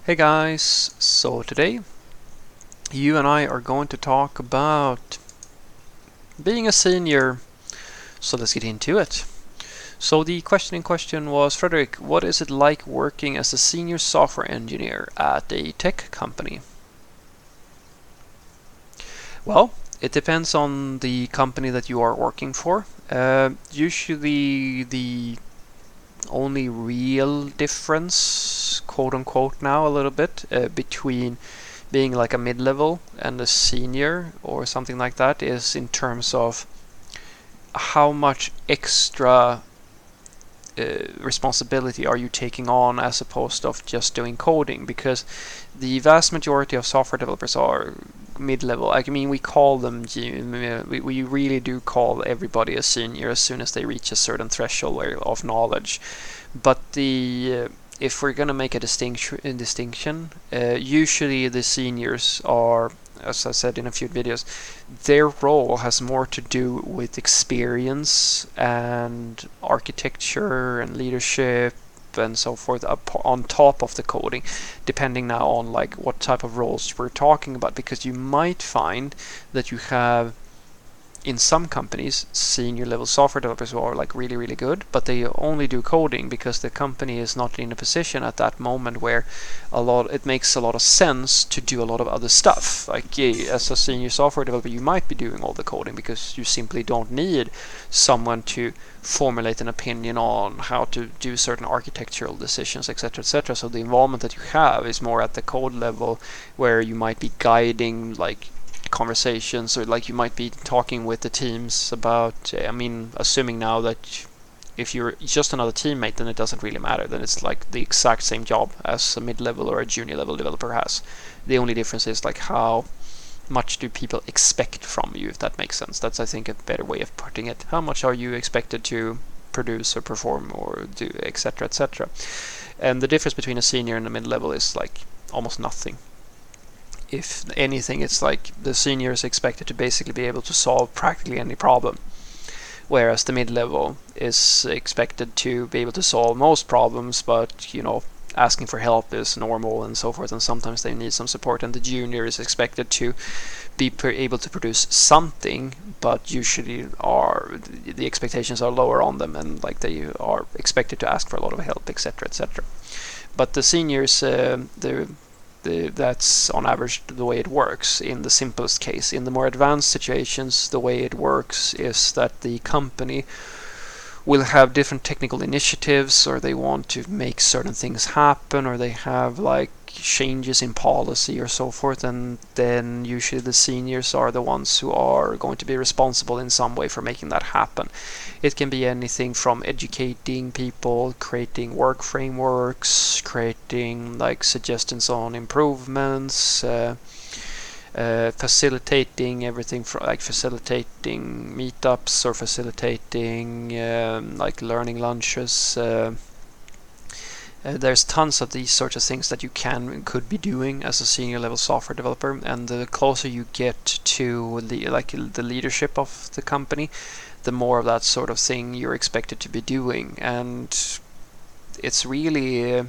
Hey guys, so today you and I are going to talk about being a senior, so let's get into it. So the question in question was, Frederick, what is it like working as a senior software engineer at a tech company? Well, it depends on the company that you are working for. Usually the only real difference, quote unquote now a little bit, between being like a mid-level and a senior or something like that is in terms of how much extra responsibility are you taking on as opposed to just doing coding, because the vast majority of software developers are mid-level. I mean, we call them, we really do call everybody a senior as soon as they reach a certain threshold of knowledge. But if we're going to make a distinction, usually the seniors are, as I said in a few videos, their role has more to do with experience and architecture and leadership and so forth on top of the coding, depending now on like what type of roles we're talking about, because you might find that you have in some companies senior level software developers who are like really good, but they only do coding because the company is not in a position at that moment where it makes a lot of sense to do a lot of other stuff. Like as a senior software developer, you might be doing all the coding because you simply don't need someone to formulate an opinion on how to do certain architectural decisions, etc. So the involvement that you have is more at the code level, where you might be guiding like conversations, or like you might be talking with the teams about, I mean, assuming now that if you're just another teammate, then it doesn't really matter, then it's like the exact same job as a mid-level or a junior level developer has. The only difference is like how much do people expect from you, if that makes sense. That's, I think, a better way of putting it. How much are you expected to produce or perform or do, etc. And the difference between a senior and a mid-level is like almost nothing. If anything, it's like the senior is expected to basically be able to solve practically any problem, whereas the mid-level is expected to be able to solve most problems, but asking for help is normal and so forth, and sometimes they need some support. And the junior is expected to be able to produce something, but usually the expectations are lower on them, and like they are expected to ask for a lot of help, etc. But the seniors, that's on average the way it works in the simplest case. In the more advanced situations, the way it works is that the company will have different technical initiatives, or they want to make certain things happen, or they have like changes in policy or so forth, and then usually the seniors are the ones who are going to be responsible in some way for making that happen. It can be anything from educating people, creating work frameworks, creating like suggestions on improvements, facilitating everything from like facilitating meetups or facilitating like learning lunches. There's tons of these sorts of things that you could be doing as a senior level software developer, and the closer you get to the leadership of the company, the more of that sort of thing you're expected to be doing. And it's really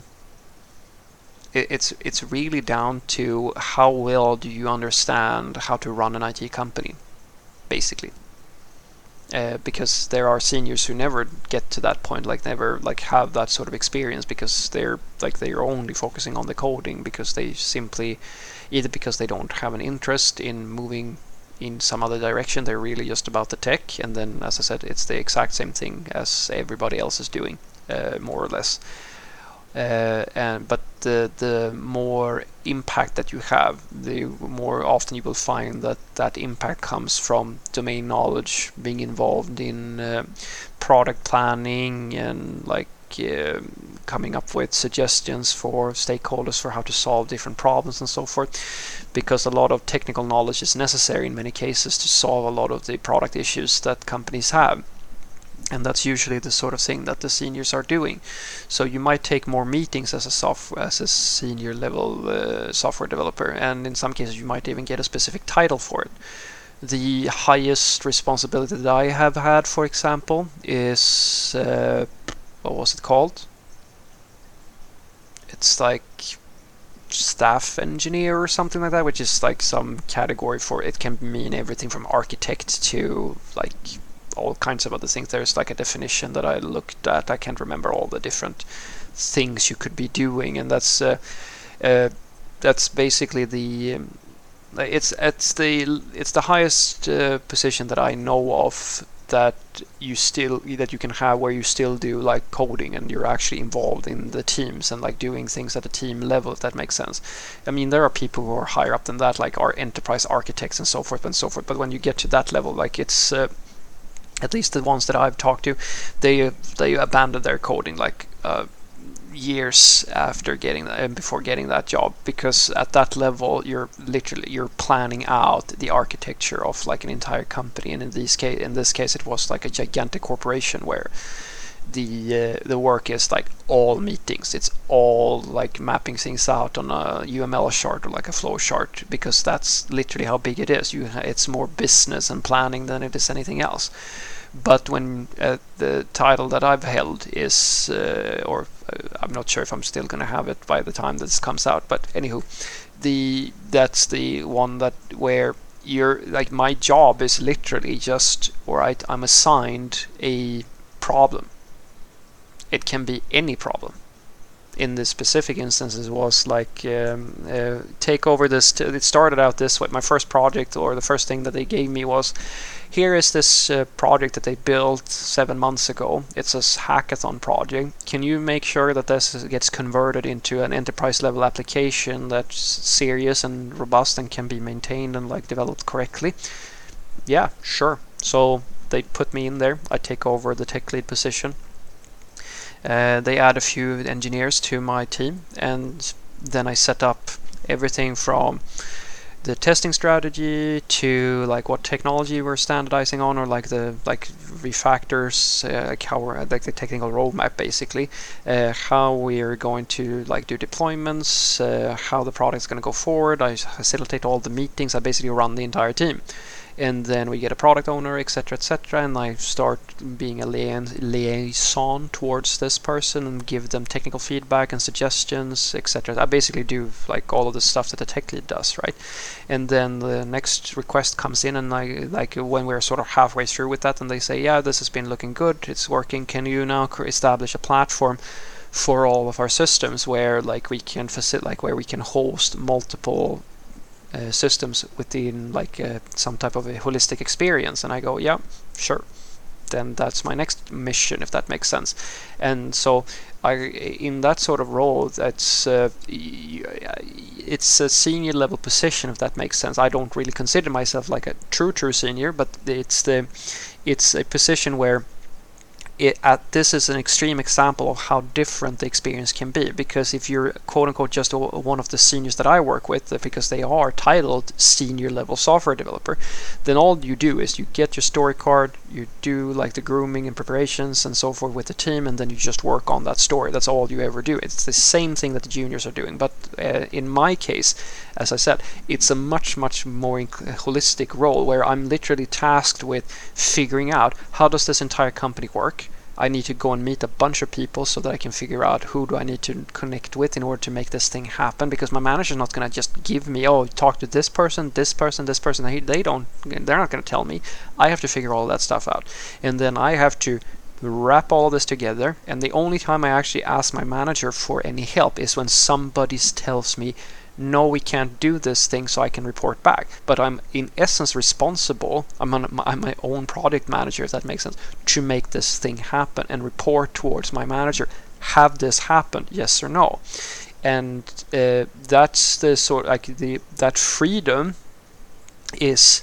it's really down to how well do you understand how to run an IT company, basically. Because there are seniors who never get to that point, like never like have that sort of experience, because they're only focusing on the coding, because they simply, either because they don't have an interest in moving in some other direction, they're really just about the tech, and then, as I said, it's the exact same thing as everybody else is doing, more or less. But the more impact that you have, the more often you will find that impact comes from domain knowledge, being involved in product planning, and like coming up with suggestions for stakeholders for how to solve different problems and so forth, because a lot of technical knowledge is necessary in many cases to solve a lot of the product issues that companies have. And that's usually the sort of thing that the seniors are doing. So you might take more meetings as a senior level software developer, and in some cases you might even get a specific title for it. The highest responsibility that I have had, for example, is what was it called? It's like staff engineer or something like that, which is like some category for it. Can mean everything from architect to like all kinds of other things. There's like a definition that I looked at. I can't remember all the different things you could be doing, and that's basically the it's the highest position that I know of that you can have, where you still do like coding and you're actually involved in the teams and like doing things at a team level, if that makes sense. I mean, there are people who are higher up than that, like our enterprise architects and so forth, but when you get to that level, like it's at least the ones that I've talked to, they abandoned their coding like years after before getting that job, because at that level you're planning out the architecture of like an entire company, and in this case it was like a gigantic corporation where the work is like all meetings. It's all like mapping things out on a UML chart or like a flow chart, because that's literally how big it is. It's more business and planning than it is anything else. But when the title that I've held is, I'm not sure if I'm still going to have it by the time this comes out, but anywho, that's the one that where you're like, my job is literally just, alright, I'm assigned a problem. It can be any problem. In this specific instance, it was like take over this. It started out this way. My first project, or the first thing that they gave me, was, here is this project that they built 7 months ago. It's a hackathon project. Can you make sure that this gets converted into an enterprise level application that's serious and robust and can be maintained and like developed correctly? Yeah, sure. So they put me in there. I take over the tech lead position. They add a few engineers to my team, and then I set up everything from the testing strategy to like what technology we're standardizing on, or like the refactors, like how we're like the technical roadmap, basically how we're going to like do deployments, how the product's going to go forward. I facilitate all the meetings. I basically run the entire team. And then we get a product owner, etc., etc., and I start being a liaison towards this person and give them technical feedback and suggestions, etc. I basically do like all of the stuff that the tech lead does, right? And then the next request comes in, and I like when we're sort of halfway through with that, and they say, yeah, this has been looking good, it's working. Can you now establish a platform for all of our systems where like we can where we can host multiple systems within like some type of a holistic experience? And I go, yeah, sure. Then that's my next mission, if that makes sense. And so in that sort of role, it's a senior level position, if that makes sense. I don't really consider myself like a true senior, but it's a position where this is an extreme example of how different the experience can be. Because if you're quote unquote just one of the seniors that I work with, because they are titled senior level software developer, then all you do is you get your story card, you do like the grooming and preparations and so forth with the team, and then you just work on that story. That's all you ever do. It's the same thing that the juniors are doing, but in my case, as I said, it's a much more holistic role where I'm literally tasked with figuring out how does this entire company work. I need to go and meet a bunch of people so that I can figure out who do I need to connect with in order to make this thing happen, because my manager's not going to just give me, oh, talk to this person. They're not going to tell me. I have to figure all that stuff out, and then I have to wrap all this together. And the only time I actually ask my manager for any help is when somebody tells me, no, we can't do this thing, so I can report back. But I'm in essence responsible. I'm my own project manager, if that makes sense, to make this thing happen and report towards my manager. Have this happen? Yes or no? And that's the sort that freedom is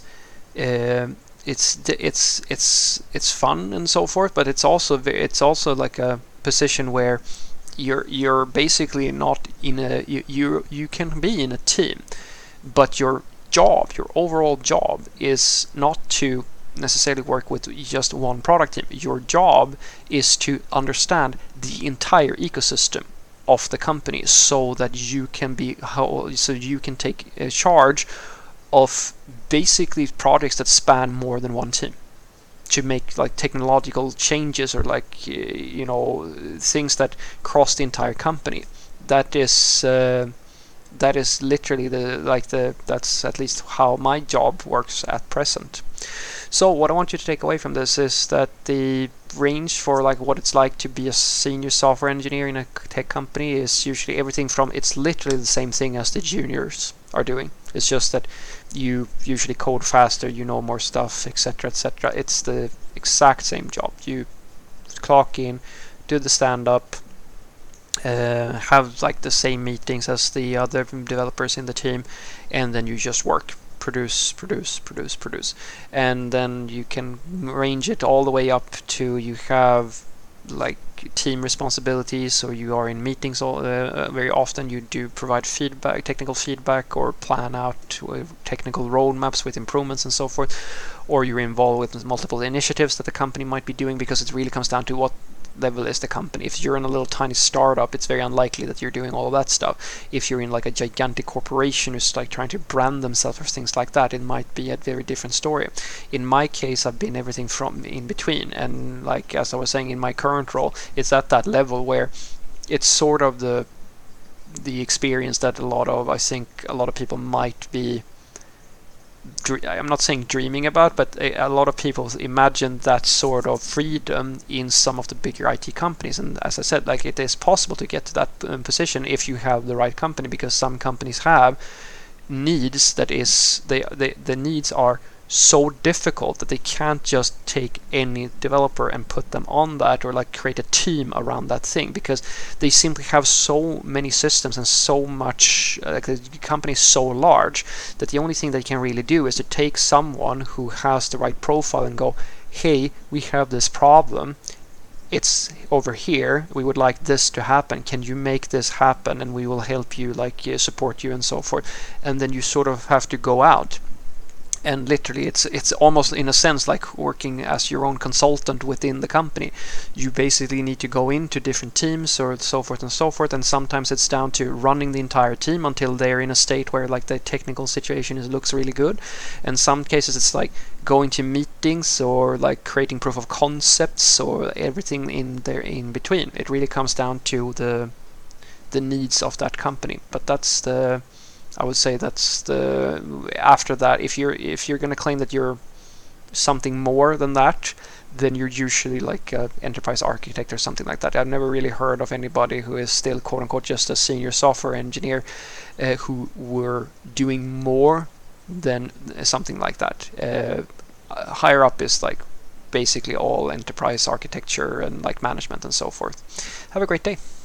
it's fun and so forth, but it's also like a position where you're basically not in a you can be in a team, but your overall job is not to necessarily work with just one product team. Your job is to understand the entire ecosystem of the company, so that you can take charge of basically projects that span more than one team, to make like technological changes or like things that cross the entire company. That is that is literally that's at least how my job works at present. So what I want you to take away from this is that the range for like what it's like to be a senior software engineer in a tech company is usually everything from, it's literally the same thing as the juniors are doing. It's just that you usually code faster, you know more stuff, etc., etc. It's the exact same job. You clock in, do the stand-up, have like the same meetings as the other developers in the team, and then you just work. Produce, and then you can range it all the way up to you have like team responsibilities, or you are in meetings very often. You do provide feedback, technical feedback, or plan out technical roadmaps with improvements and so forth, or you're involved with multiple initiatives that the company might be doing, because it really comes down to what level is the company. If you're in a little tiny startup, it's very unlikely that you're doing all of that stuff. If you're in like a gigantic corporation who's like trying to brand themselves or things like that, it might be a very different story. In my case, I've been everything from in between, and like as I was saying, in my current role, it's at that level where it's sort of the experience that I think a lot of people might be, I'm not saying dreaming about, but a lot of people imagine that sort of freedom in some of the bigger IT companies. And as I said, like, it is possible to get to that position if you have the right company, because some companies have needs that is the needs are so difficult that they can't just take any developer and put them on that, or like create a team around that thing, because they simply have so many systems and so much, like the company is so large that the only thing they can really do is to take someone who has the right profile and go, hey, we have this problem, it's over here, we would like this to happen, can you make this happen, and we will help you, like support you and so forth. And then you sort of have to go out, and literally it's almost in a sense like working as your own consultant within the company. You basically need to go into different teams or so forth and so forth, and sometimes it's down to running the entire team until they're in a state where like the technical situation looks really good. And some cases it's like going to meetings or like creating proof of concepts or everything in there in between. It really comes down to the needs of that company. But I would say that's after that, if you're going to claim that you're something more than that, then you're usually like an enterprise architect or something like that. I've never really heard of anybody who is still quote unquote just a senior software engineer who were doing more than something like that. Higher up is like basically all enterprise architecture and like management and so forth. Have a great day.